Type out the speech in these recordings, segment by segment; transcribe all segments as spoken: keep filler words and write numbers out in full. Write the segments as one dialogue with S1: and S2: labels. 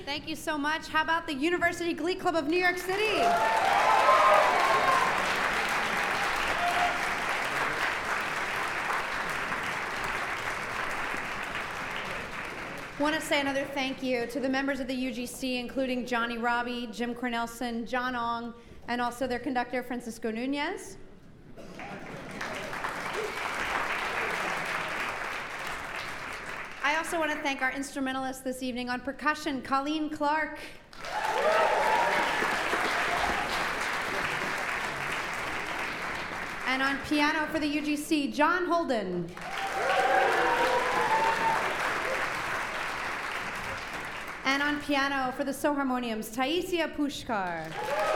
S1: Thank you so much. How about the University Glee Club of New York City? Want to say another thank you to the members of the U G C, including Johnny Robbie, Jim Cornelson, John Ong, and also their conductor, Francisco Nunez. I also want to thank our instrumentalists this evening on percussion, Colleen Clark. And on piano for the U G C, John Holden. And on piano for the Soharmoniums, Taisia Pushkar.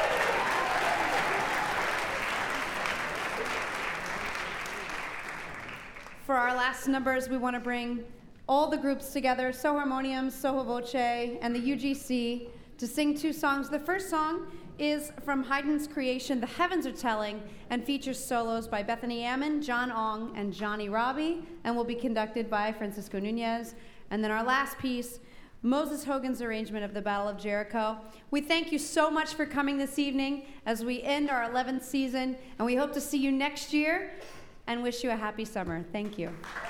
S1: For our last numbers, we want to bring all the groups together, Soharmoniums, Soho Voce, and the U G C, to sing two songs. The first song is from Haydn's creation, The Heavens Are Telling, and features solos by Bethany Ammon, John Ong, and Johnny Robbie, and will be conducted by Francisco Nunez. And then our last piece, Moses Hogan's arrangement of the Battle of Jericho. We thank you so much for coming this evening as we end our eleventh season, and we hope to see you next year and wish you a happy summer. Thank you.